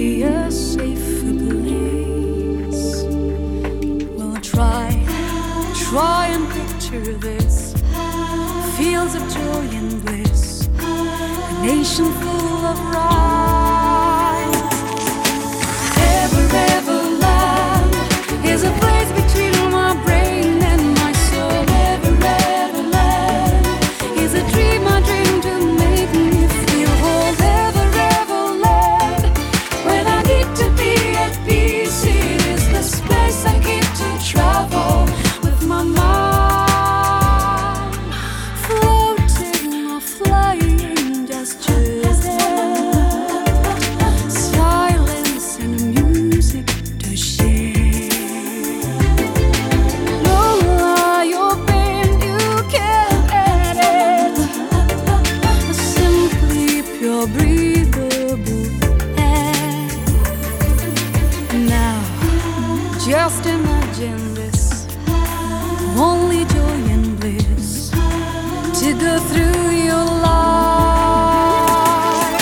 be a safer place. Well, try and picture this. Fields of joy and bliss, a nation full of rhyme. Everland is a place between my brain and my soul. Everland is a dream I dream to make me feel whole. Everland, when I need to be at peace, it is the space I keep to travel with my mind, floating or flying just silence and music to share. No lie or pain, you can't edit. Simply pure breathable air. Now, just imagine this, only joy and bliss to go through your life.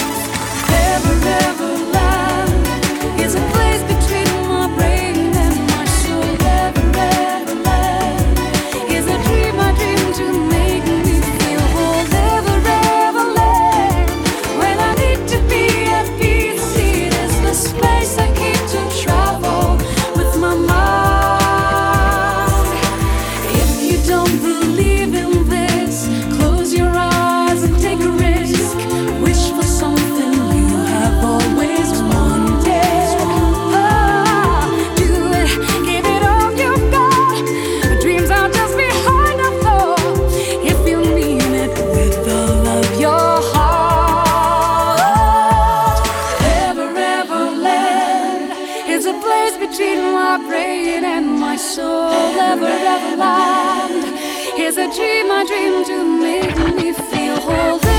Everland is a place between my brain and my soul. Everland is a dream I dream to make me feel whole. Everland, when I need to be at peace, it is the space I keep to travel with my mind. If you don't believe in this, close your eyes and take a risk. Wish for something you have always wanted. Do it, give it all you've got. Dreams are just behind a thought. If you mean it with all of your heart. Everland is a place between my brain and my soul. Everland is a dream I dream to make me feel whole.